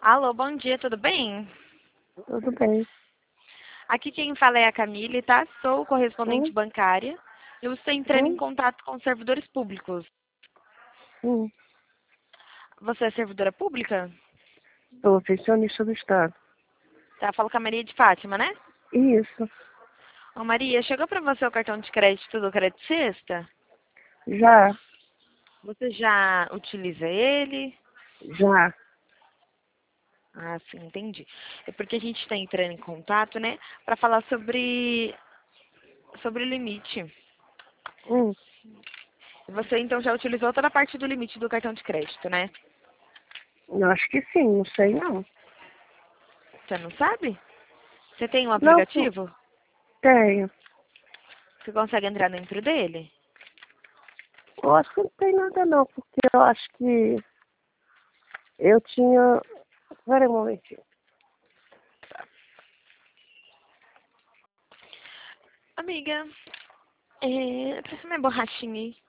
Alô, bom dia, tudo bem? Tudo bem. Aqui quem fala é a Camille, tá? Sou correspondente Hum, bancária. Eu estou entrando em hum, contato com servidores públicos. hum. Você é servidora pública? Sou pensionista do Estado. Tá, falo com a Maria de Fátima, né? Isso. Ô Maria, chegou para você o cartão de crédito do Crédito Sexta? Já, Você já utiliza ele? já. Ah, sim, entendi. É porque a gente está entrando em contato, né? Para falar sobre o limite. Hum. Você então já utilizou toda a parte do limite do cartão de crédito, né? Eu acho que sim, não sei não. Você não sabe? Você tem um Não, aplicativo? tenho. Você consegue entrar dentro dele? Eu acho que não tem nada não, porque eu acho que eu tinha. Espera aí um momentinho. Amiga, presta minha borrachinha aí.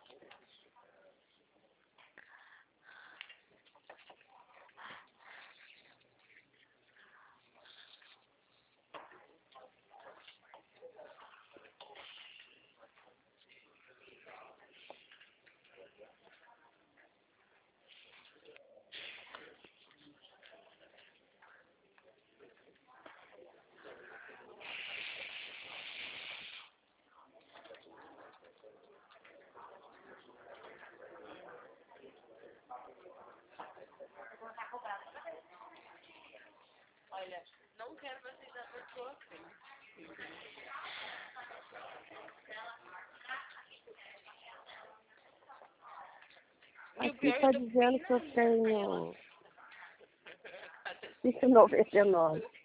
Aqui está dizendo que eu tenho 5,99.